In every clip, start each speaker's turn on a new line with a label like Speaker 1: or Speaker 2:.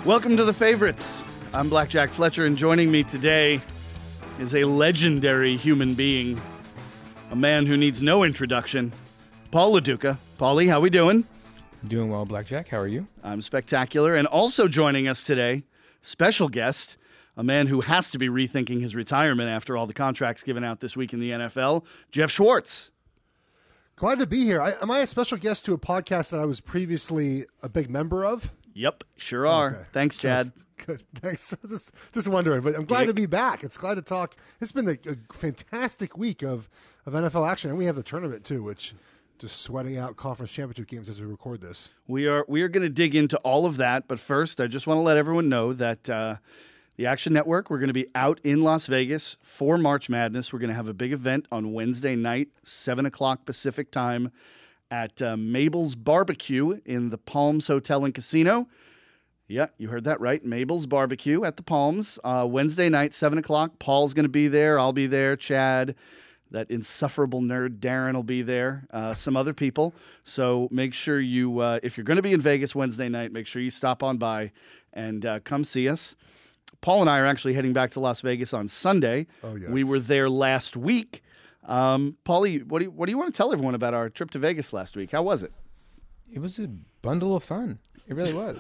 Speaker 1: Welcome to The Favorites. I'm Blackjack Fletcher, and joining me today is a legendary human being, a man who needs no introduction, Paul Lo Duca. Paulie, how we doing?
Speaker 2: Doing well, Blackjack. How are you?
Speaker 1: I'm spectacular. And also joining us today, special guest, a man who has to be rethinking his retirement after all the contracts given out this week in the NFL, Jeff Schwartz.
Speaker 3: Glad to be here. Am I a special guest to a podcast that I was previously a big member of?
Speaker 1: Yep, sure are.
Speaker 3: Okay.
Speaker 1: Thanks, Chad.
Speaker 3: Good. Thanks. Just wondering, but I'm glad to be back. It's glad to talk. It's been a fantastic week of NFL action, and we have the tournament too, which just sweating out conference championship games as we record this.
Speaker 1: We are going to dig into all of that, but first, I just want to let everyone know that the Action Network, we're going to be out in Las Vegas for March Madness. We're going to have a big event on Wednesday night, 7 o'clock Pacific time, at Mabel's Barbecue in the Palms Hotel and Casino. Yeah, you heard that right. Mabel's Barbecue at the Palms. Wednesday night, 7 o'clock. Paul's going to be there. I'll be there. Chad, that insufferable nerd Darren will be there. Some other people. So make sure you, if you're going to be in Vegas Wednesday night, make sure you stop on by and come see us. Paul and I are actually heading back to Las Vegas on Sunday.
Speaker 3: Oh, yes.
Speaker 1: We were there last week. Paulie, what do you want to tell everyone about our trip to Vegas last week? How was it?
Speaker 2: It was a bundle of fun. It really was.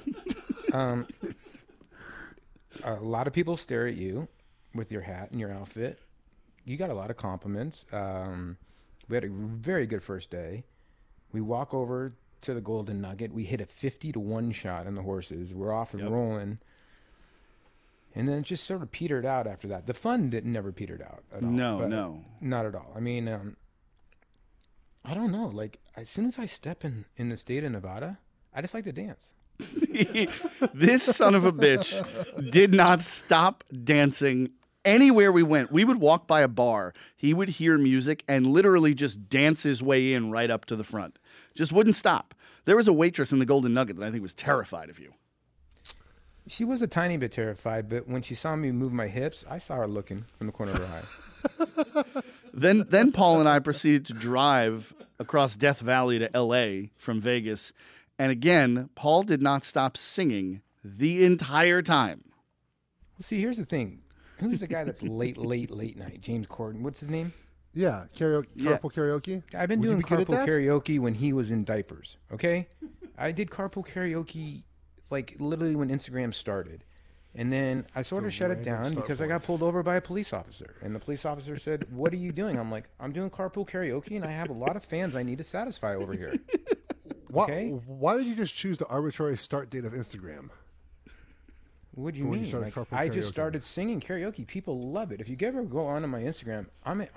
Speaker 2: A lot of people stare at you with your hat and your outfit. You got a lot of compliments. We had a very good first day. We walk over to the Golden Nugget. We hit a 50-1 shot on the horses. We're off and rolling. And then it just sort of petered out after that. The fun never petered out at all.
Speaker 1: No.
Speaker 2: Not at all. I mean, I don't know. Like, as soon as I step in the state of Nevada, I just like to dance.
Speaker 1: This son of a bitch did not stop dancing anywhere we went. We would walk by a bar. He would hear music and literally just dance his way in right up to the front. Just wouldn't stop. There was a waitress in the Golden Nugget that I think was terrified of you.
Speaker 2: She was a tiny bit terrified, but when she saw me move my hips, I saw her looking from the corner of her eye.
Speaker 1: Then Paul and I proceeded to drive across Death Valley to L.A. from Vegas. And again, Paul did not stop singing the entire time.
Speaker 2: Well, see, here's the thing. Who's the guy that's late night? James Corden. What's his name?
Speaker 3: Yeah, carpool karaoke.
Speaker 2: I've been doing carpool karaoke when he was in diapers, okay? I did carpool karaoke like literally when Instagram started. And then I sort of shut it down because I got pulled over by a police officer. And the police officer said, "What are you doing?" I'm like, "I'm doing carpool karaoke and I have a lot of fans I need to satisfy over here." Okay?
Speaker 3: Why did you just choose the arbitrary start date of Instagram?
Speaker 2: What do you mean? Like, I just started singing karaoke. People love it. If you ever go on my Instagram, I'm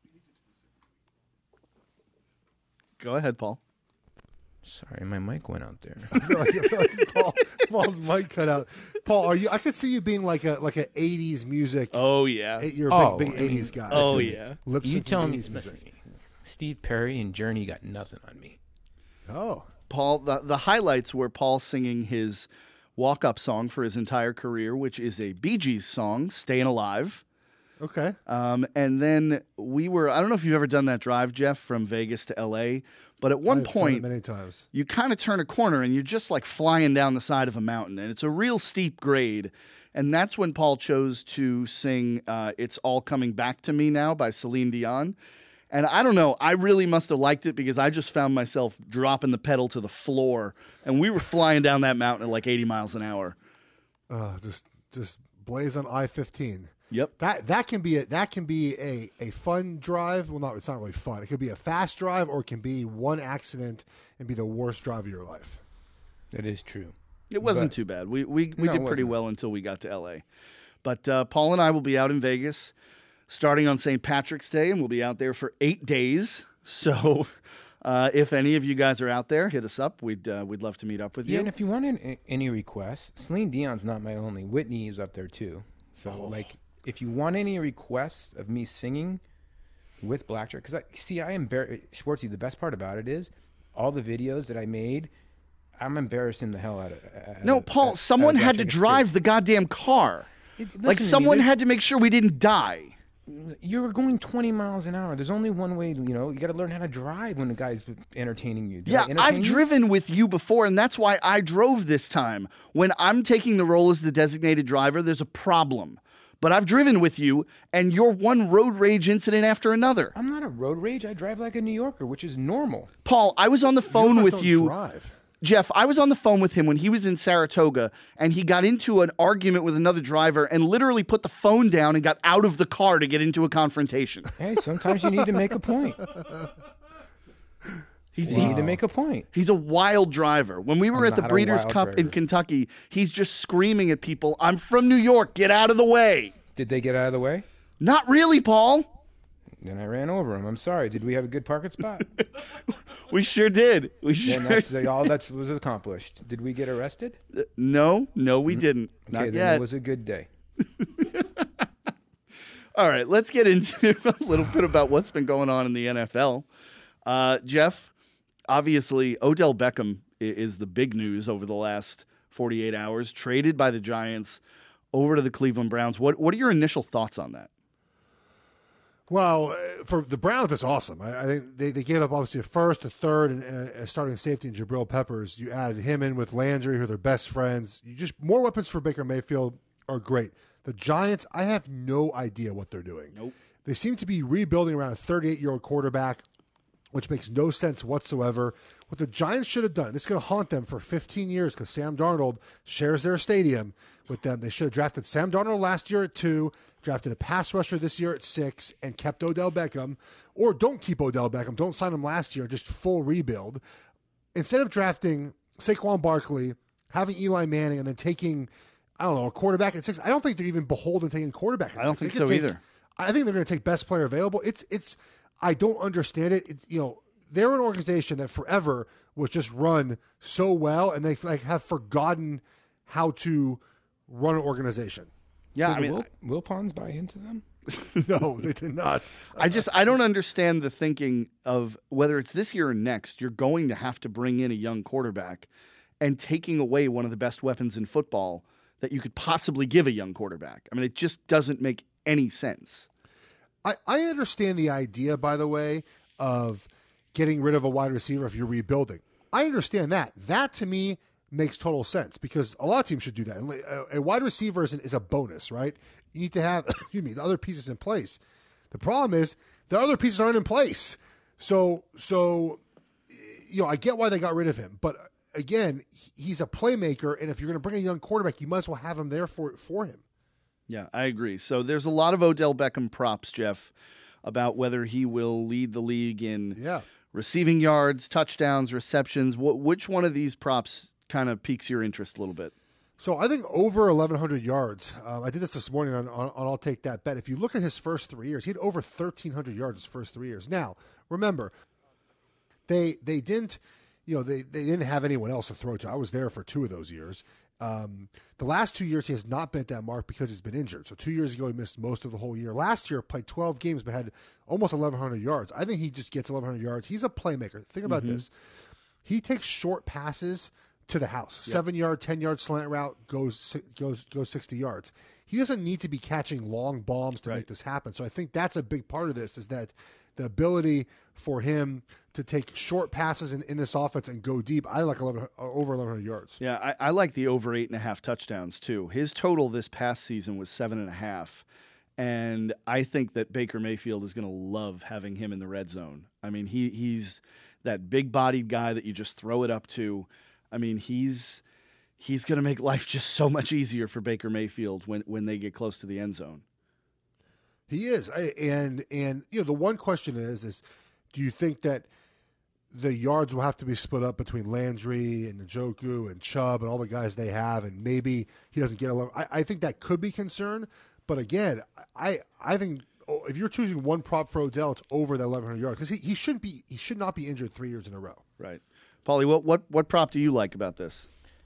Speaker 1: Go ahead, Paul.
Speaker 2: Sorry, my mic went out there.
Speaker 3: I feel like Paul's mic cut out. Paul, I could see you being like a 80s music.
Speaker 1: Oh yeah.
Speaker 3: You're a big 80s guy.
Speaker 1: Oh yeah.
Speaker 2: You tell me, Steve Perry and Journey got nothing on me.
Speaker 3: Oh.
Speaker 1: Paul, the highlights were Paul singing his walk-up song for his entire career, which is a Bee Gees song, "Staying Alive."
Speaker 3: Okay.
Speaker 1: And then I don't know if you've ever done that drive, Jeff, from Vegas to L.A., but at one point,
Speaker 3: many times,
Speaker 1: you kind of turn a corner and you're just like flying down the side of a mountain, and it's a real steep grade. And that's when Paul chose to sing "It's All Coming Back to Me Now" by Celine Dion. And I don't know, I really must have liked it because I just found myself dropping the pedal to the floor, and we were flying down that mountain at like 80 miles an hour.
Speaker 3: Just blaze on I-15.
Speaker 1: Yep.
Speaker 3: That can be a fun drive. Well, it's not really fun. It could be a fast drive, or it can be one accident and be the worst drive of your life.
Speaker 2: That is true.
Speaker 1: It wasn't too bad. We did pretty well until we got to L.A. But Paul and I will be out in Vegas starting on St. Patrick's Day, and we'll be out there for 8 days. So if any of you guys are out there, hit us up. We'd love to meet up with you.
Speaker 2: Yeah, and if you want any requests, Celine Dion's not my only. Whitney is up there too. So if you want any requests of me singing with Blackjack, because I embarrass Schwartzy. The best part about it is all the videos that I made. I'm embarrassing the hell out of.
Speaker 1: No, Paul. Someone had to drive the goddamn car. Someone had to make sure we didn't die.
Speaker 2: You're going 20 miles an hour. There's only one way. You got to learn how to drive when the guy's entertaining you. Did I
Speaker 1: Yeah,
Speaker 2: entertain
Speaker 1: I've
Speaker 2: you?
Speaker 1: driven with you before, and that's why I drove this time. When I'm taking the role as the designated driver, there's a problem. But I've driven with you, and you're one road rage incident after another.
Speaker 2: I'm not a road rage. I drive like a New Yorker, which is normal.
Speaker 1: Paul, I was on the phone
Speaker 3: New Yorkers
Speaker 1: with
Speaker 3: don't
Speaker 1: you.
Speaker 3: drive.
Speaker 1: Jeff, I was on the phone with him when he was in Saratoga, and he got into an argument with another driver and literally put the phone down and got out of the car to get into a confrontation.
Speaker 2: Hey, sometimes you need to make a point.
Speaker 1: He's,
Speaker 2: You need to make a point.
Speaker 1: He's a wild driver. When we were
Speaker 2: I'm
Speaker 1: at the
Speaker 2: not a
Speaker 1: Breeders'
Speaker 2: wild
Speaker 1: Cup in
Speaker 2: driver.
Speaker 1: Kentucky, he's just screaming at people, "I'm from New York, get out of the way."
Speaker 2: Did they get out of the way?
Speaker 1: Not really, Paul.
Speaker 2: Then I ran over him. I'm sorry. Did we have a good parking spot?
Speaker 1: We sure did. We sure
Speaker 2: Then all that was accomplished. Did we get arrested?
Speaker 1: No, we didn't.
Speaker 2: Okay,
Speaker 1: Not
Speaker 2: then
Speaker 1: yet.
Speaker 2: it was a good day.
Speaker 1: All right, let's get into a little bit about what's been going on in the NFL. Jeff, obviously, Odell Beckham is the big news over the last 48 hours, traded by the Giants over to the Cleveland Browns. What are your initial thoughts on that?
Speaker 3: Well, for the Browns, it's awesome. I think they gave up obviously a first, a third, and a starting safety in Jabril Peppers. You added him in with Landry, who are their best friends. You just more weapons for Baker Mayfield are great. The Giants, I have no idea what they're doing.
Speaker 1: Nope.
Speaker 3: They seem to be rebuilding around a 38-year-old quarterback, which makes no sense whatsoever. What the Giants should have done, this is going to haunt them for 15 years because Sam Darnold shares their stadium with them. They should have drafted Sam Darnold last year at 2, drafted a pass rusher this year at 6, and kept Odell Beckham. Or don't keep Odell Beckham. Don't sign him last year. Just full rebuild. Instead of drafting Saquon Barkley, having Eli Manning, and then taking, I don't know, a quarterback at 6, I don't think they're even beholden to taking quarterback at 6.
Speaker 1: I don't think
Speaker 3: They could
Speaker 1: so
Speaker 3: take-
Speaker 1: either.
Speaker 3: I think they're going to take best player available. It's. I don't understand it. They're an organization that forever was just run so well, and they have forgotten how to run an organization.
Speaker 1: Yeah, I
Speaker 2: Did
Speaker 1: mean,
Speaker 2: Will Pons buy into them?
Speaker 3: No, they did not.
Speaker 1: I don't understand the thinking of whether it's this year or next, you're going to have to bring in a young quarterback and taking away one of the best weapons in football that you could possibly give a young quarterback. I mean, it just doesn't make any sense.
Speaker 3: I understand the idea, by the way, of getting rid of a wide receiver if you're rebuilding. I understand that. That, to me, makes total sense because a lot of teams should do that. And a wide receiver is a bonus, right? You need to have the other pieces in place. The problem is the other pieces aren't in place. So I get why they got rid of him. But, again, he's a playmaker, and if you're going to bring a young quarterback, you might as well have him there for him.
Speaker 1: Yeah, I agree. So there's a lot of Odell Beckham props, Jeff, about whether he will lead the league in receiving yards, touchdowns, receptions. Which one of these props kind of piques your interest a little bit?
Speaker 3: So I think over 1,100 yards. I did this morning on I'll Take That Bet. If you look at his first 3 years, he had over 1,300 yards his first 3 years. Now, remember, they didn't they didn't have anyone else to throw to. I was there for 2 of those years. The last 2 years, he has not been at that mark because he's been injured. So 2 years ago, he missed most of the whole year. Last year, played 12 games, but had almost 1,100 yards. I think he just gets 1,100 yards. He's a playmaker. Think about this. He takes short passes to the house. 7-yard, 10-yard slant route goes 60 yards. He doesn't need to be catching long bombs to make this happen. So I think that's a big part of this is that the ability for him to take short passes in this offense and go deep. I like over 1,100 yards.
Speaker 1: Yeah, I like the over 8.5 touchdowns too. His total this past season was 7.5. And I think that Baker Mayfield is going to love having him in the red zone. I mean, he's that big-bodied guy that you just throw it up to. I mean, he's going to make life just so much easier for Baker Mayfield when they get close to the end zone.
Speaker 3: He is. And the one question is do you think that the yards will have to be split up between Landry and Njoku and Chubb and all the guys they have, and maybe he doesn't get 11? I think that could be concern. But again, I think if you're choosing one prop for Odell, it's over that 1,100 yards because he should not be injured 3 years in a row.
Speaker 1: Right. Paulie, what prop do you like about this?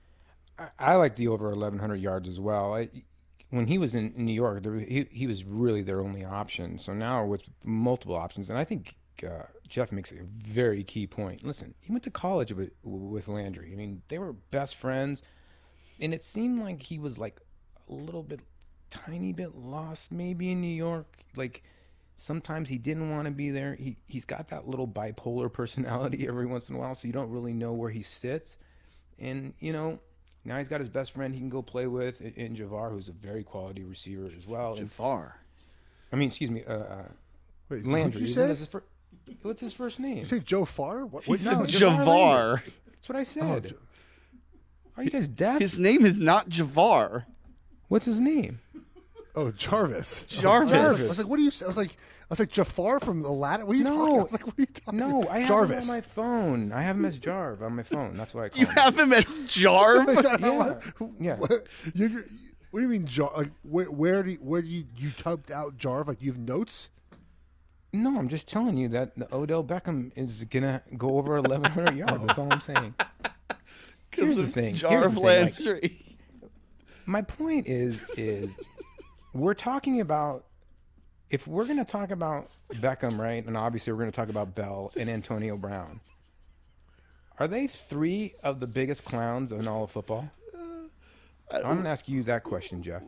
Speaker 2: I like the over 1,100 yards as well. When he was in New York, he was really their only option. So now with multiple options, and I think Jeff makes a very key point. Listen, he went to college with Landry. I mean, they were best friends, and it seemed like he was like a tiny bit lost maybe in New York. Like Sometimes he didn't want to be there. He's got that little bipolar personality every once in a while, so you don't really know where he sits. And, now he's got his best friend he can go play with in Javar, who's a very quality receiver as well.
Speaker 1: Javar.
Speaker 2: Excuse me,
Speaker 3: Wait,
Speaker 2: Landry.
Speaker 3: what'd you say?
Speaker 2: What's his first name?
Speaker 3: You say Joe Farr? What?
Speaker 1: He said
Speaker 2: No,
Speaker 1: Javar.
Speaker 2: That's what I said. Are you guys deaf?
Speaker 1: His name is not Javar.
Speaker 2: What's his name?
Speaker 3: Oh, Jarvis.
Speaker 1: Jarvis.
Speaker 3: I was like, what do you say? I was like Jafar from Aladdin. What are you talking about? I was like, what are you talking about?
Speaker 2: No, I have
Speaker 3: Jarvis.
Speaker 2: him on my phone. I have him as Jarv on my phone. That's why I call
Speaker 1: You
Speaker 2: him.
Speaker 1: have him as Jarv?
Speaker 2: Yeah.
Speaker 3: What do you mean, Jar? Like, where do you typed out Jarv? Like, you have notes?
Speaker 2: No, I'm just telling you that the Odell Beckham is gonna go over 1,100 yards. That's all I'm saying. Here's the thing.
Speaker 1: Jarv Landry.
Speaker 2: My point is we're talking about, if we're going to talk about Beckham, right, and obviously we're going to talk about Bell and Antonio Brown, are they three of the biggest clowns in all of football? I'm going to ask you that question, Jeff.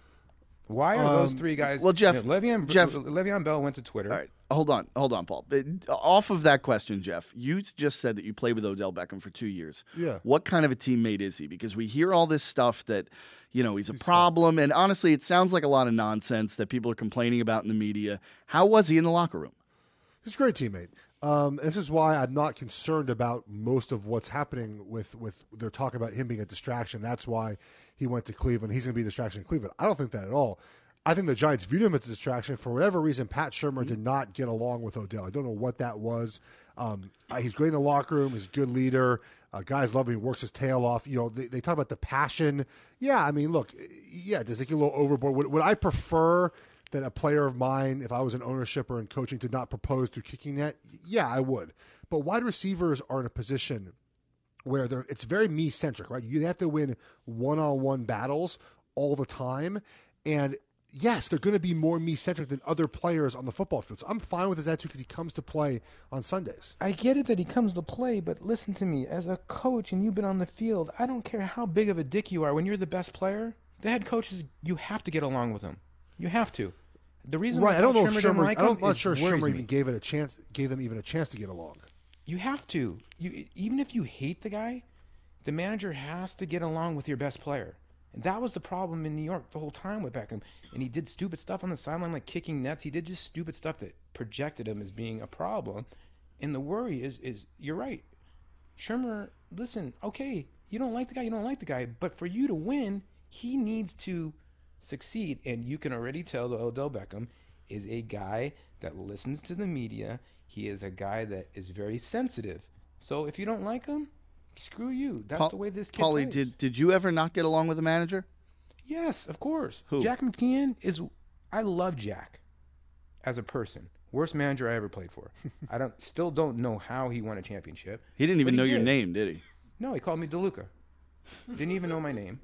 Speaker 2: Why are those three guys?
Speaker 1: Well, Jeff,
Speaker 2: Le'Veon Bell went to Twitter.
Speaker 1: All right, hold on, Paul. Off of that question, Jeff, you just said that you played with Odell Beckham for 2 years.
Speaker 3: Yeah.
Speaker 1: What kind of a teammate is he? Because we hear all this stuff that, he's a problem, and honestly, it sounds like a lot of nonsense that people are complaining about in the media. How was he in the locker room?
Speaker 3: He's a great teammate. This is why I'm not concerned about most of what's happening with their talk about him being a distraction. That's why he went to Cleveland. He's going to be a distraction in Cleveland. I don't think that at all. I think the Giants viewed him as a distraction. For whatever reason, Pat Shurmur did not get along with Odell. I don't know what that was. He's great in the locker room. He's a good leader. Guys love him. He works his tail off. They talk about the passion. Yeah, I mean, look, does it get a little overboard? Would I prefer that a player of mine, if I was in ownership or in coaching, did not propose to kicking net? Yeah, I would. But wide receivers are in a position where it's very me-centric, right? You have to win one-on-one battles all the time. And yes, they're going to be more me-centric than other players on the football field. So I'm fine with his attitude because he comes to play on Sundays.
Speaker 2: I get it that he comes to play, but listen to me. As a coach and you've been on the field, I don't care how big of a dick you are. When you're the best player, the head coaches, you have to get along with him. You have to. The reason
Speaker 3: right,
Speaker 2: why
Speaker 3: I don't know if
Speaker 2: Shurmur
Speaker 3: Shurmur, I'm not sure Shurmur
Speaker 2: me.
Speaker 3: even gave them even a chance to get along.
Speaker 2: You have to. Even if you hate the guy, the manager has to get along with your best player. And that was the problem in New York the whole time with Beckham. And he did stupid stuff on the sideline, like kicking nets. He did just stupid stuff that projected him as being a problem. And the worry is you're right. Shurmur, listen, okay, you don't like the guy. But for you to win, he needs to succeed. And you can already tell that Odell Beckham is a guy that listens to the media. He is a guy that is very sensitive. So if you don't like him, screw you. That's the way this kid
Speaker 1: Paulie,
Speaker 2: plays.
Speaker 1: did you ever not get along with the manager?
Speaker 2: Yes, of course.
Speaker 1: Who?
Speaker 2: Jack McKeon I love Jack as a person. Worst manager I ever played for. Still don't know how he won a championship.
Speaker 1: He didn't even know your
Speaker 2: did.
Speaker 1: name, did he?
Speaker 2: No, he called me DeLuca. Didn't even know my name.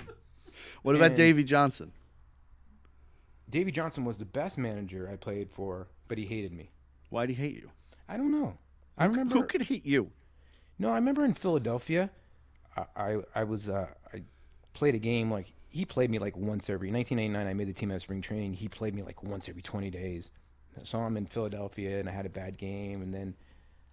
Speaker 1: What about
Speaker 2: And-
Speaker 1: Davey Johnson?
Speaker 2: Davey Johnson was the best manager I played for, but he hated me.
Speaker 1: Why'd he hate you?
Speaker 2: I don't know. I remember.
Speaker 1: Who could hate you?
Speaker 2: No, I remember in Philadelphia, I played a game like he played me like once every 1989. I made the team at spring training. He played me like once every 20 days. So I'm in Philadelphia and I had a bad game, and then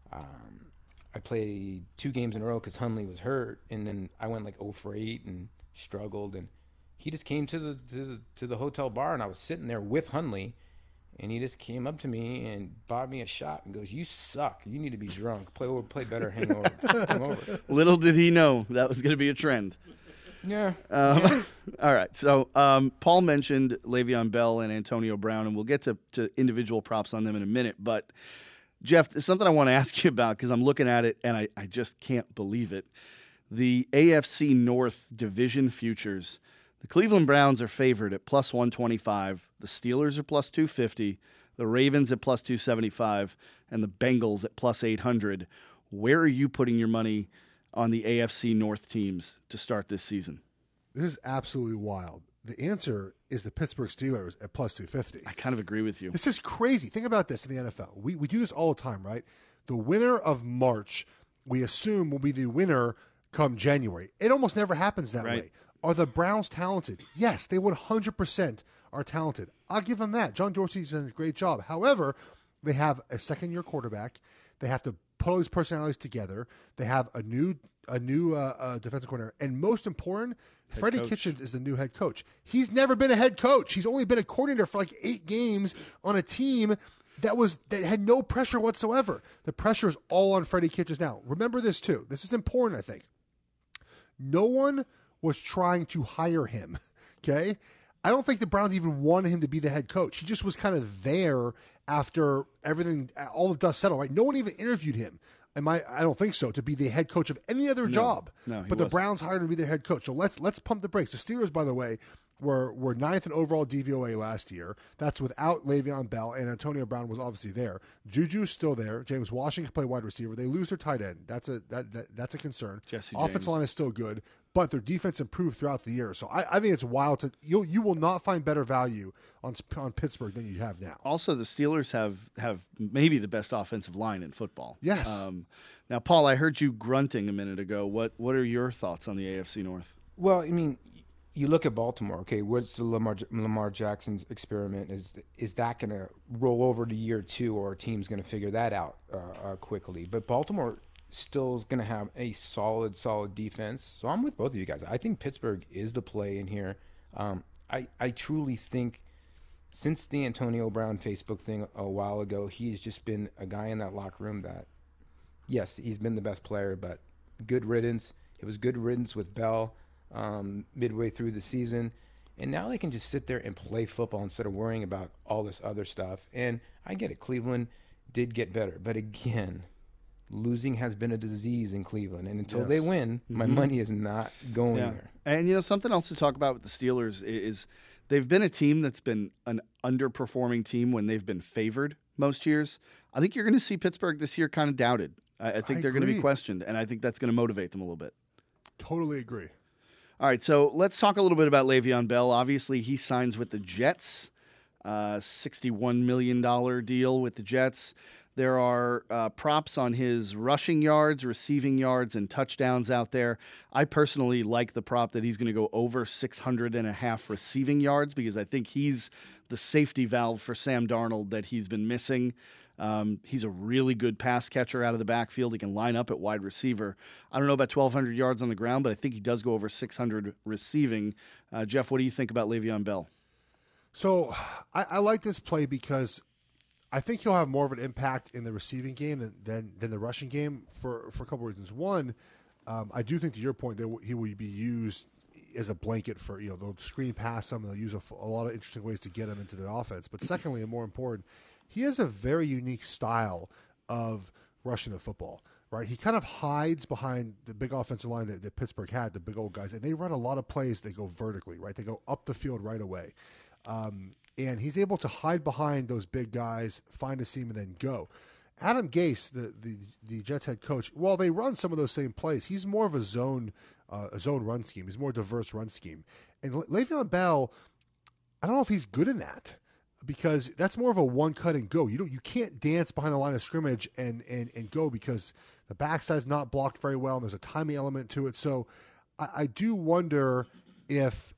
Speaker 2: I played 2 games in a row because Hundley was hurt, and then I went like 0 for 8 and struggled. And he just came to the hotel bar, and I was sitting there with Hundley. And he just came up to me and bought me a shot and goes, "You suck. You need to be drunk. Play better hangover."
Speaker 1: Little did he know that was going to be a trend.
Speaker 2: Yeah.
Speaker 1: All right. So Paul mentioned Le'Veon Bell and Antonio Brown, and we'll get to individual props on them in a minute. But, Jeff, there's something I want to ask you about because I'm looking at it, and I just can't believe it. The AFC North division futures. The Cleveland Browns are favored at plus 125. The Steelers are plus 250. The Ravens at plus 275. And the Bengals at plus 800. Where are you putting your money on the AFC North teams to start this season?
Speaker 3: This is absolutely wild. The answer is the Pittsburgh Steelers at plus 250.
Speaker 1: I kind of agree with you.
Speaker 3: This is crazy. Think about this in the NFL. We do this all the time, right? The winner of March, we assume, will be the winner come January. It almost never happens that
Speaker 1: Right.
Speaker 3: way. Are the Browns talented? Yes, they 100% are talented. I'll give them that. John Dorsey's done a great job. However, they have a second-year quarterback. They have to put all these personalities together. They have a new defensive coordinator. And most important, Freddie Kitchens is the new head coach. He's never been a head coach. He's only been a coordinator for like 8 games on a team that had no pressure whatsoever. The pressure is all on Freddie Kitchens now. Remember this too. This is important, I think. No one was trying to hire him, okay? I don't think the Browns even wanted him to be the head coach. He just was kind of there after everything, all the dust settled, right? No one even interviewed him. I don't think so, to be the head coach of any other job.
Speaker 1: No,
Speaker 3: but the Browns hired him to be their head coach. So let's pump the brakes. The Steelers, by the way, were 9th in overall DVOA last year. That's without Le'Veon Bell, and Antonio Brown was obviously there. Juju's still there. James Washington can play wide receiver. They lose their tight end. That's a concern.
Speaker 1: Jesse
Speaker 3: Offensive
Speaker 1: James.
Speaker 3: line is still good, but their defense improved throughout the year. So I think it's wild. You will not find better value on Pittsburgh than you have now.
Speaker 1: Also, the Steelers have maybe the best offensive line in football.
Speaker 3: Yes.
Speaker 1: Now, Paul, I heard you grunting a minute ago. What are your thoughts on the AFC North?
Speaker 2: Well, I mean, you look at Baltimore. Okay, what's the Lamar Jackson's experiment? Is that going to roll over to year 2, or a team's going to figure that out quickly? But Baltimore still is going to have a solid defense. So I'm with both of you guys. I think Pittsburgh is the play in here. I truly think since the Antonio Brown Facebook thing a while ago, he's just been a guy in that locker room that, yes, he's been the best player, but good riddance. It was good riddance with Bell midway through the season. And now they can just sit there and play football instead of worrying about all this other stuff. And I get it. Cleveland did get better. But again, losing has been a disease in Cleveland. And until they win, my money is not going there.
Speaker 1: And, something else to talk about with the Steelers is they've been a team that's been an underperforming team when they've been favored most years. I think you're going to see Pittsburgh this year kind of doubted. I think they're going to be questioned, and I think that's going to motivate them a little bit.
Speaker 3: Totally agree.
Speaker 1: All right, so let's talk a little bit about Le'Veon Bell. Obviously, he signs with the Jets, $61 million deal with the Jets. There are props on his rushing yards, receiving yards, and touchdowns out there. I personally like the prop that he's going to go over 600.5 receiving yards because I think he's the safety valve for Sam Darnold that he's been missing. He's a really good pass catcher out of the backfield. He can line up at wide receiver. I don't know about 1,200 yards on the ground, but I think he does go over 600 receiving. Jeff, what do you think about Le'Veon Bell?
Speaker 3: So I like this play because I think he'll have more of an impact in the receiving game than the rushing game for a couple of reasons. One, I do think, to your point, that he will be used as a blanket for, they'll screen past him. They'll use a lot of interesting ways to get him into the offense. But secondly, and more important, he has a very unique style of rushing the football, right? He kind of hides behind the big offensive line that Pittsburgh had, the big old guys, and they run a lot of plays that go vertically, right? They go up the field right away. And he's able to hide behind those big guys, find a seam, and then go. Adam Gase, the Jets head coach, while they run some of those same plays, he's more of a zone run scheme. He's more diverse run scheme. And Le'Veon Bell, I don't know if he's good in that, because that's more of a one cut and go. You can't dance behind the line of scrimmage and go, because the backside's not blocked very well, and there's a timing element to it. So I do wonder if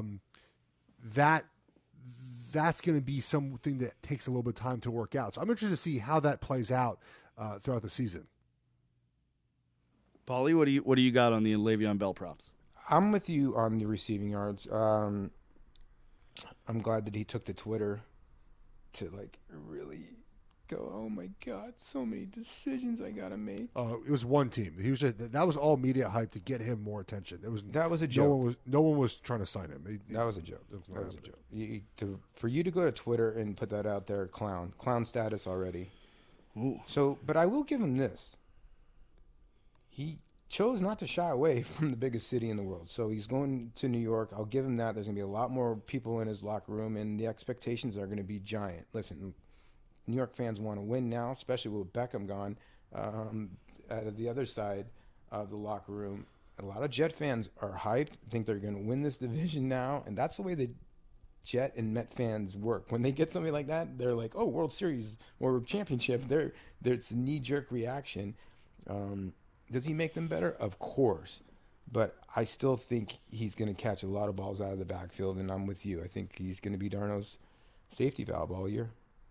Speaker 3: that's going to be something that takes a little bit of time to work out. So I'm interested to see how that plays out throughout the season.
Speaker 1: Paulie, what do you got on the Le'Veon Bell props?
Speaker 2: I'm with you on the receiving yards. I'm glad that he took to Twitter to really go, oh my God, so many decisions I gotta make.
Speaker 3: It was one team. That was all media hype to get him more attention.
Speaker 2: That was a joke.
Speaker 3: No one was trying to sign him.
Speaker 2: That was a joke. That was a joke. For you to go to Twitter and put that out there, clown status already.
Speaker 1: Ooh.
Speaker 2: So, but I will give him this. He chose not to shy away from the biggest city in the world. So he's going to New York. I'll give him that. There's going to be a lot more people in his locker room, and the expectations are going to be giant. Listen, New York fans want to win now, especially with Beckham gone. Out of the other side of the locker room, a lot of Jet fans are hyped, think they're going to win this division now, and that's the way the Jet and Met fans work. When they get something like that, they're like, oh, World Series or championship. It's a knee-jerk reaction. Does he make them better? Of course. But I still think he's going to catch a lot of balls out of the backfield, and I'm with you. I think he's going to be Darno's safety valve all year.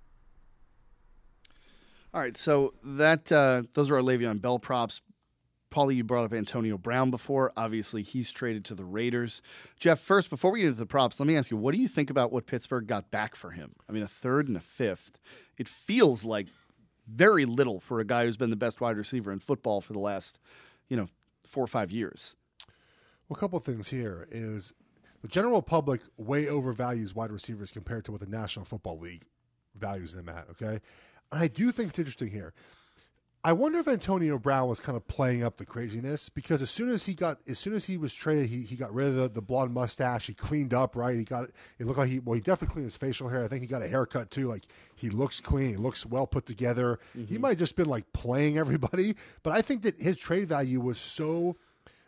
Speaker 1: All right, so that those are our Le'Veon Bell props. Paulie, you brought up Antonio Brown before. Obviously, he's traded to the Raiders. Jeff, first, before we get into the props, let me ask you, what do you think about what Pittsburgh got back for him? I mean, a third and a fifth. It feels like very little for a guy who's been the best wide receiver in football for the last, 4 or 5 years.
Speaker 3: Well, a couple of things here is the general public way overvalues wide receivers compared to what the National Football League values them at, okay? And I do think it's interesting here. I wonder if Antonio Brown was kind of playing up the craziness because as soon as he was traded, he got rid of the blonde mustache. He cleaned up, right? It looked like he definitely cleaned his facial hair. I think he got a haircut too. Like he looks clean. He looks well put together. Mm-hmm. He might have just been like playing everybody, but I think that his trade value was so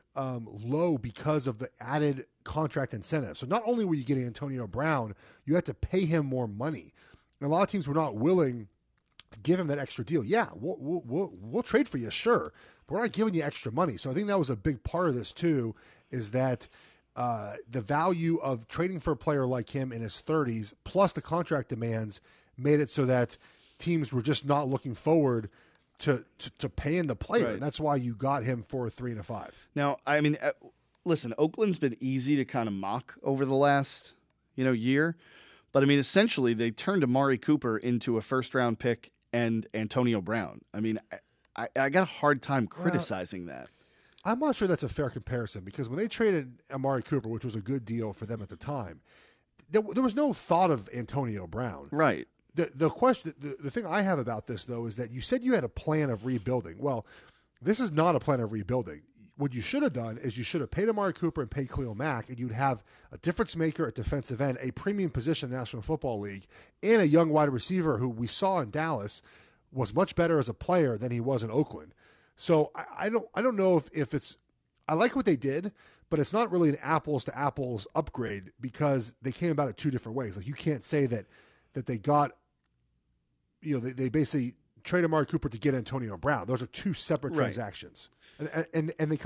Speaker 3: low because of the added contract incentive. So not only were you getting Antonio Brown, you had to pay him more money. And a lot of teams were not willing to give him that extra deal. Yeah, we'll trade for you, sure, but we're not giving you extra money. So I think that was a big part of this too, is that the value of trading for a player like him in his 30s plus the contract demands made it so that teams were just not looking forward to paying the player. Right. And that's why you got him for a 3 and a 5.
Speaker 1: Now, I mean, listen, Oakland's been easy to kind of mock over the last, year. But, I mean, essentially, they turned Amari Cooper into a first-round pick and Antonio Brown. I mean, I got a hard time criticizing that.
Speaker 3: I'm not sure that's a fair comparison because when they traded Amari Cooper, which was a good deal for them at the time, there was no thought of Antonio Brown.
Speaker 1: Right.
Speaker 3: The question, the thing I have about this, though, is that you said you had a plan of rebuilding. Well, this is not a plan of rebuilding. What you should have done is you should have paid Amari Cooper and paid Khalil Mack, and you'd have a difference maker at defensive end, a premium position in the National Football League, and a young wide receiver who we saw in Dallas was much better as a player than he was in Oakland. So I don't know if it's – I like what they did, but it's not really an apples-to-apples upgrade because they came about it two different ways. Like you can't say that they got – they basically trade Amari Cooper to get Antonio Brown. Those are two separate transactions. And they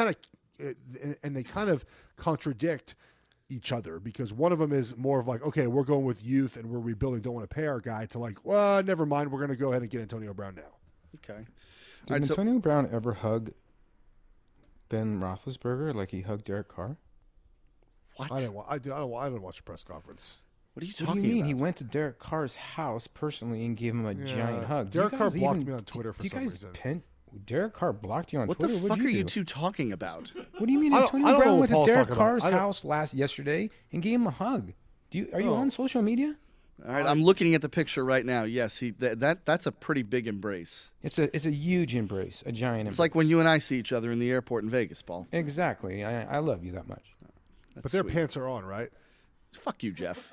Speaker 3: kind of contradict each other because one of them is more of like, okay, we're going with youth and we're rebuilding, don't want to pay our guy, to like, well, never mind, we're going to go ahead and get Antonio Brown now.
Speaker 1: Okay.
Speaker 2: Did Antonio Brown ever hug Ben Roethlisberger like he hugged Derek Carr?
Speaker 1: What?
Speaker 3: I didn't watch the press conference.
Speaker 1: What are you talking about?
Speaker 2: What do you mean? He went to Derek Carr's house personally and gave him a giant hug.
Speaker 3: Derek Carr blocked me on Twitter for some reason.
Speaker 2: Derek Carr blocked you on Twitter?
Speaker 1: What the fuck are you two talking about?
Speaker 2: What do you mean Antonio Brown went to Derek Carr's house yesterday and gave him a hug? Are you on social media?
Speaker 1: All right, I'm looking at the picture right now. Yes, that's a pretty big embrace.
Speaker 2: It's a huge embrace, a giant embrace.
Speaker 1: It's like when you and I see each other in the airport in Vegas, Paul.
Speaker 2: Exactly. I love you that much.
Speaker 3: But their pants are on, right?
Speaker 1: Fuck you, Jeff.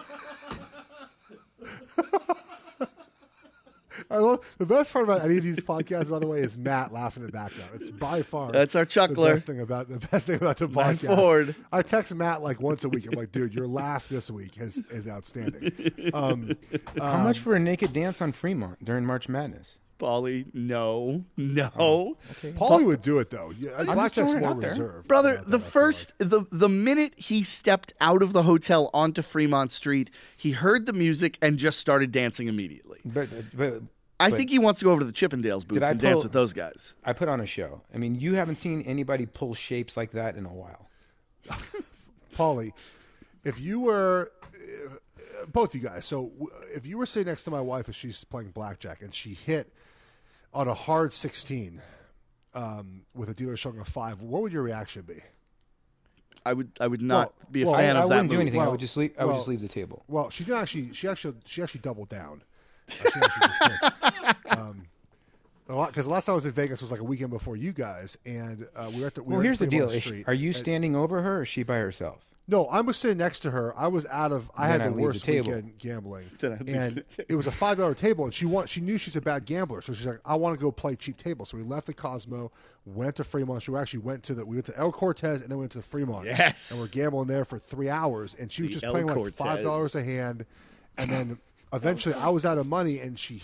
Speaker 3: The best part about any of these podcasts, by the way, is Matt laughing in the background. It's by far
Speaker 1: that's our chuckler.
Speaker 3: The best thing about the podcast.
Speaker 1: Matt Ford.
Speaker 3: I text Matt like once a week. I'm like, dude, your laugh this week is outstanding.
Speaker 2: How much for a naked dance on Fremont during March Madness?
Speaker 1: Paulie, no.
Speaker 2: Oh, okay.
Speaker 3: Paulie would do it though. Yeah, Blackjack's more reserved.
Speaker 1: Brother, the minute he stepped out of the hotel onto Fremont Street, he heard the music and just started dancing immediately.
Speaker 2: But
Speaker 1: I think he wants to go over to the Chippendales booth and dance with those guys.
Speaker 2: I put on a show. I mean, you haven't seen anybody pull shapes like that in a while.
Speaker 3: Paulie, if you were both you guys, so if you were sitting next to my wife as she's playing blackjack and she hit on a hard 16 with a dealer showing a 5, what would your reaction be?
Speaker 1: I would not be a fan of that.
Speaker 2: I wouldn't do anything. I would just leave the table.
Speaker 3: Well, she actually doubled down. She actually just hit. Because the last time I was in Vegas was like a weekend before you guys, and we were at the.
Speaker 2: Here's the deal: are you standing over her, or is she by herself?
Speaker 3: No, I was sitting next to her. I was out of. I had the worst weekend gambling, and it was a $5 table. And she knew she's a bad gambler, so she's like, "I want to go play cheap table." So we left the Cosmo, went to Fremont. We went to El Cortez, and then went to Fremont.
Speaker 1: Yes,
Speaker 3: and we're gambling there for 3 hours, and she was just playing like $5 a hand, and then eventually I was out of money, and she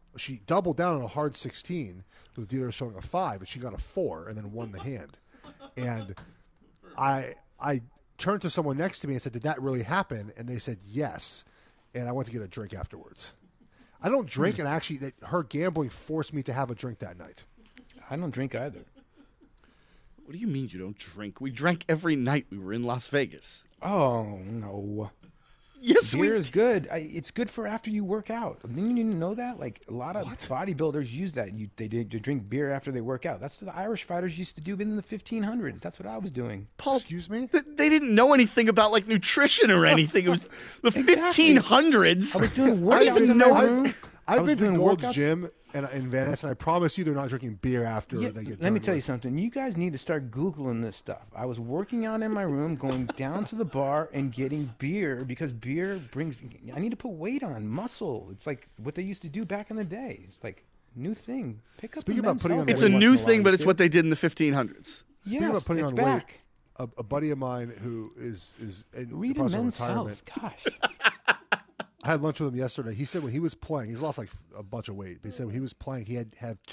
Speaker 3: doubled down on a hard 16. The dealer was showing a 5, and she got a 4, and then won the hand. And I turned to someone next to me and said, "Did that really happen?" And they said yes. And I went to get a drink afterwards. I don't drink, and actually, her gambling forced me to have a drink that night.
Speaker 2: I don't drink either.
Speaker 1: What do you mean you don't drink? We drank every night we were in Las Vegas.
Speaker 2: Oh, no.
Speaker 1: Yes,
Speaker 2: Beer is good. It's good for after you work out. Didn't you know that? Like, a lot of bodybuilders use that. They drink beer after they work out. That's what the Irish fighters used to do in the 1500s. That's what I was doing.
Speaker 1: Paul,
Speaker 3: excuse me?
Speaker 1: They didn't know anything about like nutrition or anything. It was the 1500s.
Speaker 2: I was doing
Speaker 1: I don't
Speaker 2: workouts
Speaker 1: even
Speaker 2: in my
Speaker 1: know.
Speaker 2: room.
Speaker 3: I've been to
Speaker 2: doing
Speaker 3: Gold's
Speaker 2: workouts.
Speaker 3: Gym in Venice, and I promise you they're not drinking beer after
Speaker 2: Yeah,
Speaker 3: they get
Speaker 2: let me
Speaker 3: done
Speaker 2: tell you
Speaker 3: with.
Speaker 2: something. You guys need to start Googling this stuff. I was working out in my room, going down to the bar and getting beer because beer brings. I need to put weight on, muscle. It's like what they used to do back in the day. It's like new thing. Pick up.
Speaker 3: Speaking
Speaker 2: the
Speaker 3: about
Speaker 2: men's
Speaker 3: putting
Speaker 2: health
Speaker 3: on
Speaker 1: It's
Speaker 2: every
Speaker 1: a
Speaker 2: once
Speaker 1: new
Speaker 2: in while,
Speaker 1: thing, but it's
Speaker 2: kid.
Speaker 1: what they did in the 1500s.
Speaker 3: Speaking
Speaker 2: Yes,
Speaker 3: of putting
Speaker 2: it's
Speaker 3: on
Speaker 2: back.
Speaker 3: weight, a buddy of mine who is in the
Speaker 2: Read
Speaker 3: process of
Speaker 2: men's
Speaker 3: retirement.
Speaker 2: health. Gosh.
Speaker 3: I had lunch with him yesterday. He said when he was playing, he's lost like a bunch of weight. But he said when he was playing, he had to have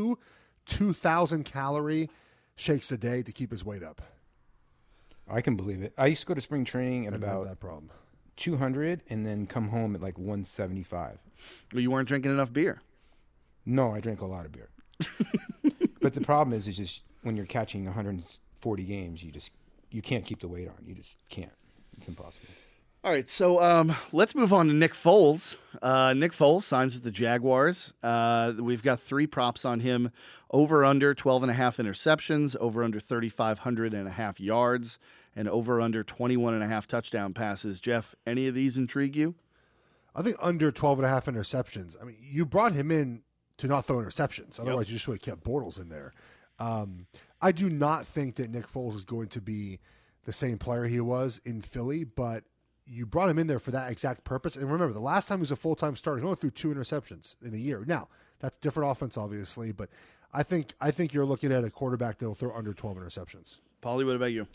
Speaker 3: 2,000 calorie shakes a day to keep his weight up.
Speaker 2: I can believe it. I used to go to spring training at
Speaker 3: I didn't have
Speaker 2: about
Speaker 3: that problem.
Speaker 2: 200 and then come home at like 175.
Speaker 1: Well, you weren't drinking enough beer.
Speaker 2: No, I drank a lot of beer. But the problem is just when you're catching 140 games, you can't keep the weight on. You just can't. It's impossible.
Speaker 1: All right, so let's move on to Nick Foles. Nick Foles signs with the Jaguars. We've got 3 props on him. Over under 12.5 interceptions, over under 3,500.5 yards, and over under 21.5 touchdown passes. Jeff, any of these intrigue you?
Speaker 3: I think under 12.5 interceptions. I mean, you brought him in to not throw interceptions. Otherwise, you just would have kept Bortles in there. I do not think that Nick Foles is going to be the same player he was in Philly, but you brought him in there for that exact purpose. And remember, the last time he was a full-time starter, he only threw 2 interceptions in a year. Now, that's different offense, obviously, but I think you're looking at a quarterback that will throw under 12 interceptions.
Speaker 1: Paulie, what about you?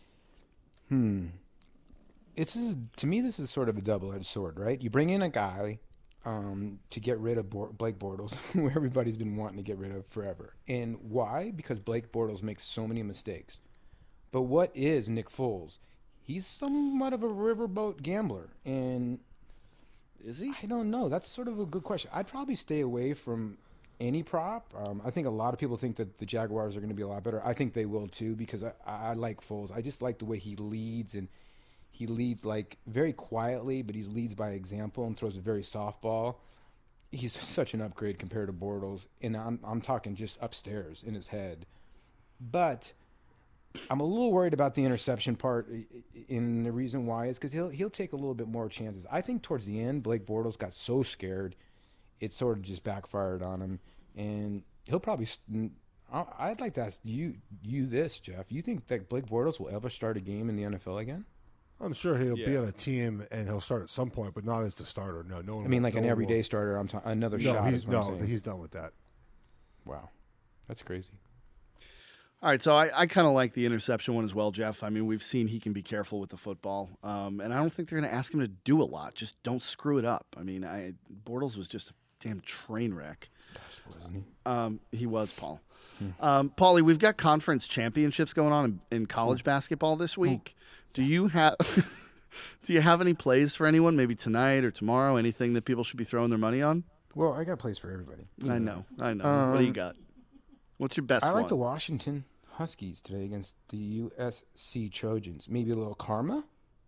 Speaker 2: To me, this is sort of a double-edged sword, right? You bring in a guy to get rid of Blake Bortles, who everybody's been wanting to get rid of forever. And why? Because Blake Bortles makes so many mistakes. But what is Nick Foles? He's somewhat of a riverboat gambler, and
Speaker 1: Is he?
Speaker 2: I don't know. That's sort of a good question. I'd probably stay away from any prop. I think a lot of people think that the Jaguars are going to be a lot better. I think they will too because I like Foles. I just like the way he leads, and he leads like very quietly, but he leads by example and throws a very soft ball. He's such an upgrade compared to Bortles, and I'm talking just upstairs in his head. But I'm a little worried about the interception part, and the reason why is because he'll take a little bit more chances. I think towards the end, Blake Bortles got so scared, it sort of just backfired on him, and he'll probably. I'd like to ask you this, Jeff. You think that Blake Bortles will ever start a game in the NFL again?
Speaker 3: I'm sure he'll be on a team and he'll start at some point, but not as the starter. No one.
Speaker 2: I mean, like
Speaker 3: no
Speaker 2: an
Speaker 3: one
Speaker 2: everyday
Speaker 3: will.
Speaker 2: starter. I'm talking another shot. Is what I'm saying.
Speaker 3: He's done with that.
Speaker 2: Wow, that's crazy.
Speaker 1: All right, so I kind of like the interception one as well, Jeff. I mean, we've seen he can be careful with the football, and I don't think they're going to ask him to do a lot. Just don't screw it up. I mean, Bortles was just a damn train wreck.
Speaker 2: Wasn't he?
Speaker 1: He was, Paul. Paulie, we've got conference championships going on in college basketball this week. Do you have any plays for anyone? Maybe tonight or tomorrow? Anything that people should be throwing their money on?
Speaker 2: Well, I got plays for everybody.
Speaker 1: I know. What do you got? What's your best
Speaker 2: I
Speaker 1: one?
Speaker 2: like the Washington Huskies today against the USC Trojans. Maybe a little karma?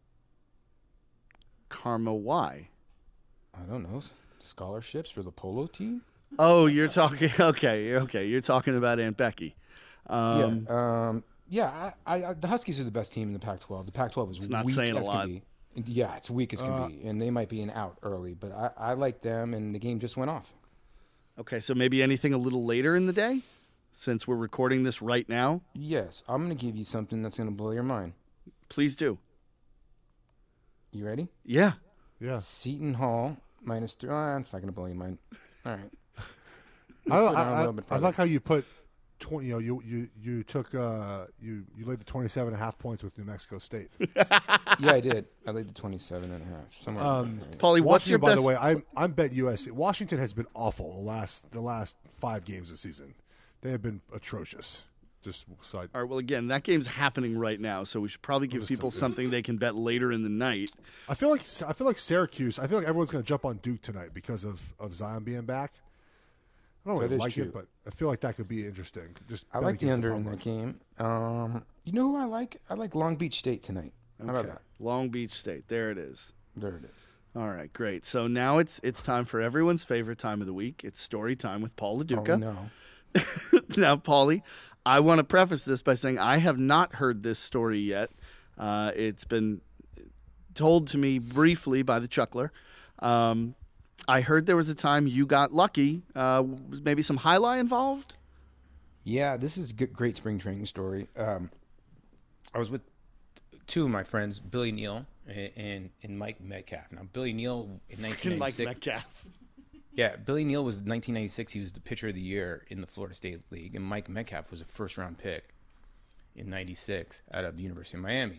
Speaker 1: Karma. Why?
Speaker 2: I don't know. Scholarships for the polo team?
Speaker 1: Oh, you're talking. Okay. You're talking about Aunt Becky.
Speaker 2: The Huskies are the best team in the Pac-12. The Pac-12 is
Speaker 1: not
Speaker 2: weak
Speaker 1: saying a
Speaker 2: as
Speaker 1: lot.
Speaker 2: can be. Yeah, it's weak as can be, and they might be an out early. But I like them, and the game just went off.
Speaker 1: Okay, so maybe anything a little later in the day, since we're recording this right now.
Speaker 2: Yes, I'm going to give you something that's going to blow your mind.
Speaker 1: Please do.
Speaker 2: You ready?
Speaker 1: Yeah.
Speaker 3: Yeah.
Speaker 2: Seton Hall -3. It's not going to blow your mind. All right.
Speaker 3: I like how you put 20. You took you laid the 27.5 points with New Mexico State.
Speaker 2: Yeah, I did. I laid the 27.5. Somewhere.
Speaker 1: Paulie, what's your
Speaker 3: Washington, by
Speaker 1: best?
Speaker 3: the way, I'm bet USC. Washington has been awful the last 5 games this season. They have been atrocious. Just side.
Speaker 1: All right, well, again, that game's happening right now, so we should probably give people something they can bet later in the night.
Speaker 3: I feel like Syracuse. I feel like everyone's going to jump on Duke tonight because of Zion being back. I don't really like it, but I feel like that could be interesting.
Speaker 2: I like the under in that game. You know who I like? I like Long Beach State tonight. How about that?
Speaker 1: Long Beach State. There it is.
Speaker 2: There it is.
Speaker 1: All right, great. So now it's time for everyone's favorite time of the week. It's story time with Paul LaDuca.
Speaker 2: Oh, no.
Speaker 1: Now, Paulie, I want to preface this by saying I have not heard this story yet. It's been told to me briefly by the Chuckler. I heard there was a time you got lucky. Was maybe some highlight involved?
Speaker 2: Yeah, this is a great spring training story. I was with two of my friends, Billy Neal and Mike Metcalf. Now, Billy Neal in 1996.
Speaker 1: Mike Metcalf.
Speaker 2: Yeah, Billy Neal was 1996. He was the pitcher of the year in the Florida State League, and Mike Metcalf was a first-round pick in 96 out of the University of Miami.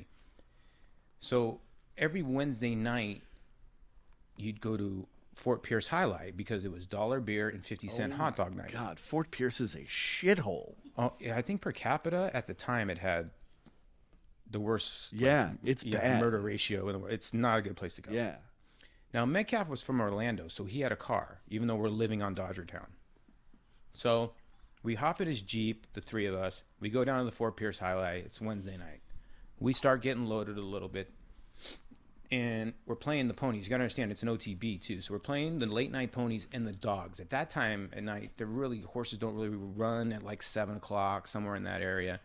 Speaker 2: So every Wednesday night, you'd go to Fort Pierce Highlight because it was $1 beer and 50-cent hot dog night.
Speaker 1: God, Fort Pierce is a shithole.
Speaker 2: Oh, yeah, I think per capita at the time it had the worst.
Speaker 1: It's bad.
Speaker 2: Murder ratio in the world. It's not a good place to go.
Speaker 1: Yeah.
Speaker 2: Now Metcalf was from Orlando, so he had a car, even though we're living on Dodger Town. So we hop in his Jeep, the three of us. We go down to the Fort Pierce Highlight. It's Wednesday night. We start getting loaded a little bit. And we're playing the ponies. You got to understand, it's an OTB too. So we're playing the late night ponies and the dogs. At that time at night, horses don't really run at like 7 o'clock, somewhere in that area.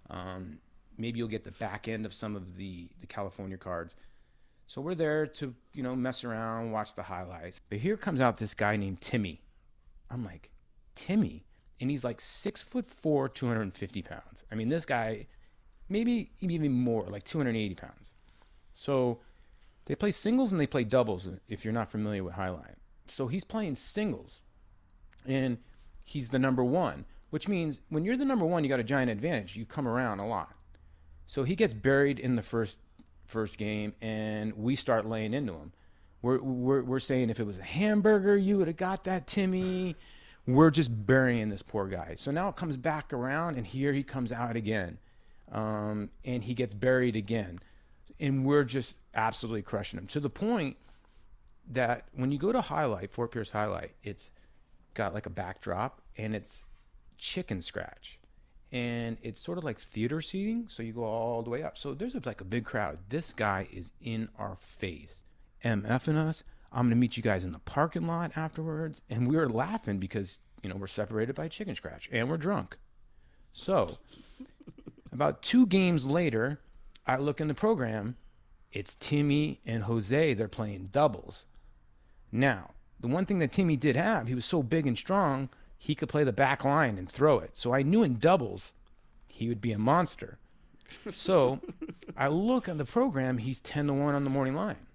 Speaker 2: Maybe you'll get the back end of some of the California cards. So we're there to, mess around, watch the highlights. But here comes out this guy named Timmy. I'm like, Timmy? And he's like 6'4", 250 pounds. I mean, this guy, maybe even more, like 280 pounds. So they play singles and they play doubles, if you're not familiar with highlight. So he's playing singles, and he's the number one, which means when you're the number one, you got a giant advantage. You come around a lot. So he gets buried in the first game, and we start laying into him. We're saying if it was a hamburger, you would have got that, Timmy. We're just burying this poor guy. So now it comes back around, and here he comes out again, and he gets buried again, and we're just absolutely crushing him to the point that when you go to highlight, Fort Pierce Highlight, it's got like a backdrop, and it's chicken scratch. And it's sort of like theater seating, so you go all the way up. So there's like a big crowd. This guy is in our face, MFing us. I'm going to meet you guys in the parking lot afterwards. And we were laughing because, we're separated by chicken scratch, and we're drunk. So about 2 games later, I look in the program. It's Timmy and Jose. They're playing doubles. Now, the one thing that Timmy did have, he was so big and strong, he could play the back line and throw it. So I knew in doubles, he would be a monster. So I look at the program, he's 10-1 on the morning line.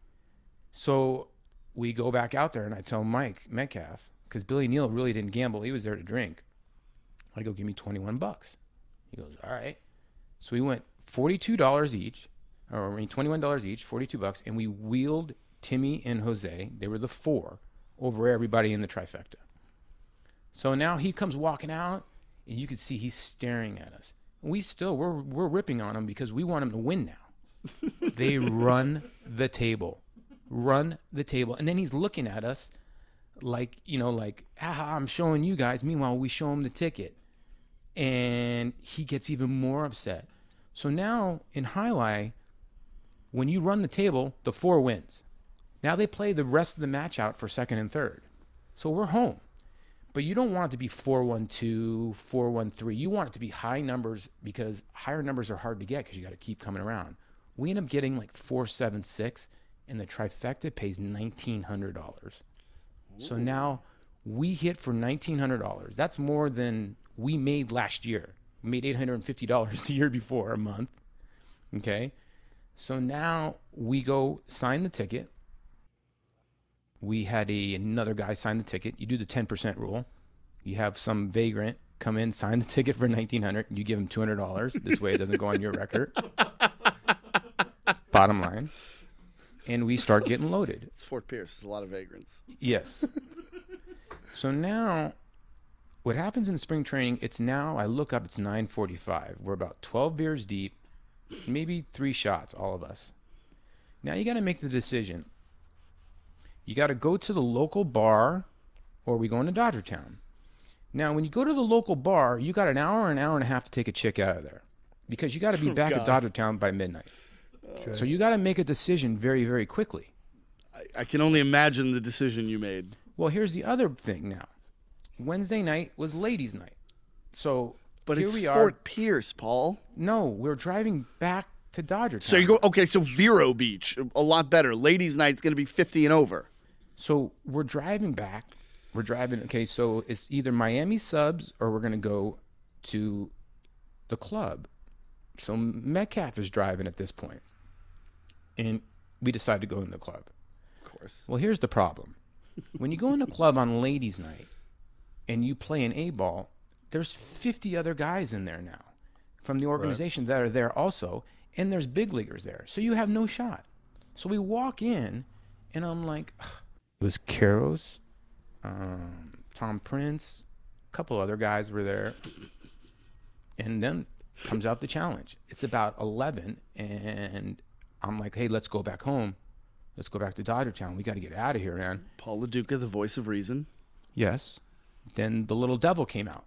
Speaker 2: So we go back out there, and I tell Mike Metcalf, because Billy Neal really didn't gamble. He was there to drink. I go, give me $21. He goes, all right. So we went $42 each, $21 each, $42, and we wheeled Timmy and Jose, they were the 4, over everybody in the trifecta. So now he comes walking out, and you can see he's staring at us. We're ripping on him because we want him to win now. They run the table. And then he's looking at us like, haha, I'm showing you guys. Meanwhile, we show him the ticket. And he gets even more upset. So now in highlight, when you run the table, the 4 wins. Now they play the rest of the match out for second and third. So we're home. But you don't want it to be 4-1-2, 4-1-3. You want it to be high numbers because higher numbers are hard to get because you got to keep coming around. We end up getting like 4-7-6, and the trifecta pays $1,900. So now we hit for $1,900. That's more than we made last year. We made $850 the year before, a month. Okay? So now we go sign the ticket. We had another guy sign the ticket. You do the 10% rule. You have some vagrant come in, sign the ticket for $1,900, and you give him $200. This way it doesn't go on your record. Bottom line. And we start getting loaded.
Speaker 1: It's Fort Pierce. There's a lot of vagrants.
Speaker 2: Yes. So now what happens in spring training, I look up, it's 9:45. We're about 12 beers deep, maybe 3 shots, all of us. Now you got to make the decision. You got to go to the local bar, or we going to Dodgertown. Now, when you go to the local bar, you got an hour and a half to take a chick out of there, because you got to be back at Dodgertown by midnight.
Speaker 3: Okay.
Speaker 2: So you got to make a decision very, very quickly.
Speaker 1: I can only imagine the decision you made.
Speaker 2: Well, here's the other thing now. Wednesday night was ladies' night. So
Speaker 1: But
Speaker 2: here
Speaker 1: it's
Speaker 2: we are.
Speaker 1: Fort Pierce, Paul.
Speaker 2: No, we're driving back to Dodgertown.
Speaker 1: So you go, okay, so Vero Beach, a lot better. Ladies' night's going to be 50 and over.
Speaker 2: So we're driving back. Okay, so it's either Miami Subs or we're going to go to the club. So Metcalf is driving at this point. And we decide to go in the club.
Speaker 1: Of course.
Speaker 2: Well, here's the problem. When you go in the club on ladies' night and you play an A-ball, there's 50 other guys in there now from the organization that are there also, and there's big leaguers there. So you have no shot. So we walk in, and I'm like, ugh. It was Karos, Tom Prince, a couple other guys were there. And then comes out the challenge. It's about 11, and I'm like, hey, let's go back home. Let's go back to Dodgertown. We got to get out of here, man.
Speaker 1: Paul LaDuca, the voice of reason.
Speaker 2: Yes. Then the little devil came out.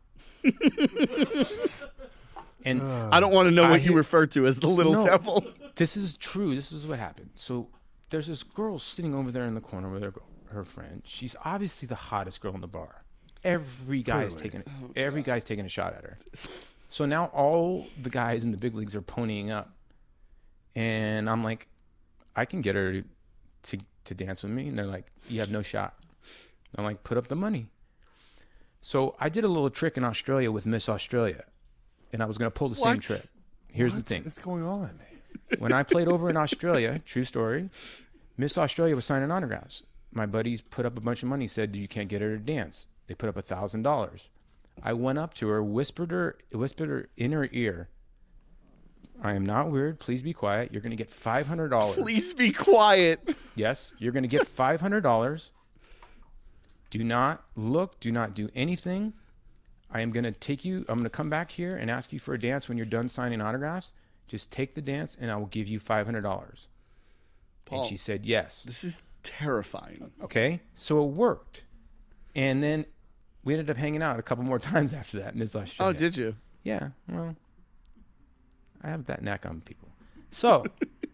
Speaker 2: And
Speaker 1: I don't want to know what you refer to as the little devil.
Speaker 2: This is true. This is what happened. So there's this girl sitting over there in the corner with her friend. She's obviously the hottest girl in the bar. Every guy's taking a shot at her. So now all the guys in the big leagues are ponying up. And I'm like, I can get her to dance with me. And they're like, you have no shot. I'm like, put up the money. So I did a little trick in Australia with Miss Australia. And I was going to pull the same trick. Here's the thing.
Speaker 3: What's going on?
Speaker 2: When I played over in Australia, true story, Miss Australia was signing autographs. My buddies put up a bunch of money, said, you can't get her to dance. They put up $1,000. I went up to her, whispered her in her ear, I am not weird. Please be quiet. You're going to get $500.
Speaker 1: Please be quiet.
Speaker 2: Yes, you're going to get $500. Do not look. Do not do anything. I am going to take you. I'm going to come back here and ask you for a dance when you're done signing autographs. Just take the dance and I will give you $500.
Speaker 1: Paul,
Speaker 2: and she said yes.
Speaker 1: This is terrifying.
Speaker 2: Okay, so it worked. And then we ended up hanging out a couple more times after that in Miss Australia.
Speaker 1: Oh, did you?
Speaker 2: Yeah, well, I have that knack on people. So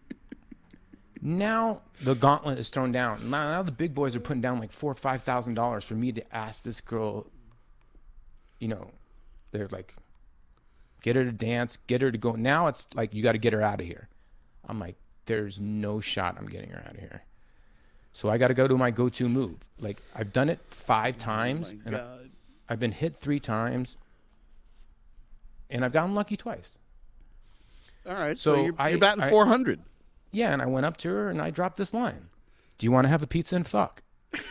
Speaker 2: now the gauntlet is thrown down. Now the big boys are putting down like $4,000 or $5,000 for me to ask this girl. You know, they're like, get her to dance, get her to go. Now it's like you got to get her out of here. I'm like, there's no shot I'm getting her out of here. So I got to go to my go-to move. Like I've done it 5 times, and I've been hit 3 times, and I've gotten lucky twice.
Speaker 1: All right, so you're
Speaker 2: I
Speaker 1: batting 400.
Speaker 2: Yeah, and I went up to her and I dropped this line: do you want to have a pizza and fuck?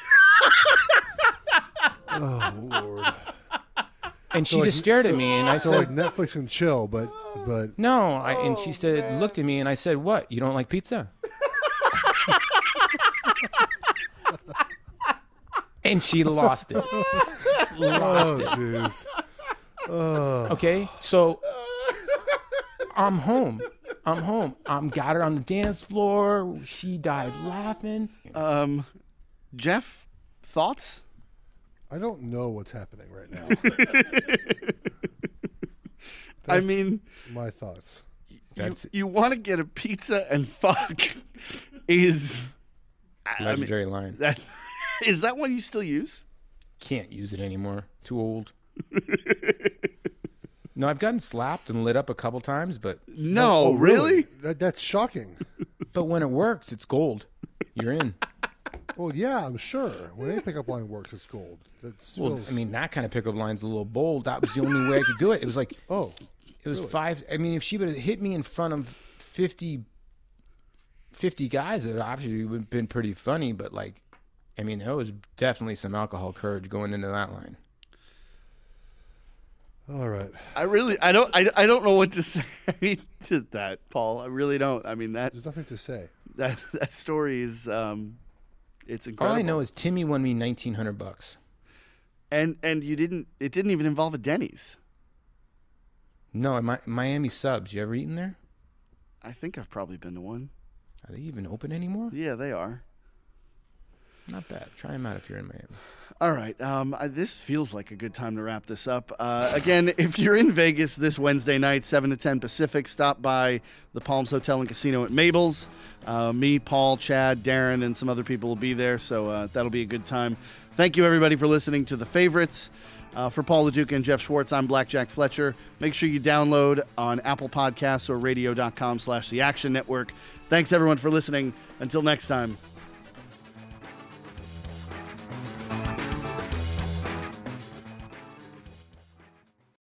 Speaker 3: Oh Lord!
Speaker 2: And she just stared at me, and I
Speaker 3: So
Speaker 2: said,
Speaker 3: like Netflix and chill, but
Speaker 2: "No." And she said, looked at me, and I said, "What? You don't like pizza?" And she lost it. Lost it.
Speaker 3: jeez.
Speaker 2: Okay, so I'm home. Got her on the dance floor. She died laughing.
Speaker 1: Jeff, thoughts?
Speaker 3: I don't know what's happening right now.
Speaker 1: I mean,
Speaker 3: My thoughts.
Speaker 1: you want to get a pizza and fuck is
Speaker 2: Legendary line.
Speaker 1: Is that one you still use?
Speaker 2: Can't use it anymore. Too old. No, I've gotten slapped and lit up a couple times, but
Speaker 1: No, really?
Speaker 3: That's shocking.
Speaker 2: when it works, it's gold. You're in.
Speaker 3: Well, yeah, I'm sure. When any pickup line works, it's gold.
Speaker 2: Well, I mean, that kind of pickup line's a little bold. That was the only way I could do it. It was like, it was
Speaker 3: really?
Speaker 2: 5. I mean, if she would have hit me in front of 50 guys, it obviously would have been pretty funny. But like, I mean, there was definitely some alcohol courage going into that line.
Speaker 3: All right.
Speaker 1: I don't know what to say to that, Paul. I really don't. I mean,
Speaker 3: There's nothing to say.
Speaker 1: that story is it's incredible.
Speaker 2: All I know is Timmy won me $1,900.
Speaker 1: And it didn't even involve a Denny's.
Speaker 2: No, Miami Subs. You ever eaten there?
Speaker 1: I think I've probably been to one.
Speaker 2: Are they even open anymore?
Speaker 1: Yeah, they are.
Speaker 2: Not bad. Try them out if you're in Miami.
Speaker 1: All right. This feels like a good time to wrap this up. Again, if you're in Vegas this Wednesday night, 7 to 10 Pacific, stop by the Palms Hotel and Casino at Mabel's. Me, Paul, Chad, Darren, and some other people will be there, so that'll be a good time. Thank you, everybody, for listening to The Favorites. For Paul LaDuca and Jeff Schwartz, I'm Blackjack Fletcher. Make sure you download on Apple Podcasts or radio.com/The Action Network. Thanks, everyone, for listening. Until next time.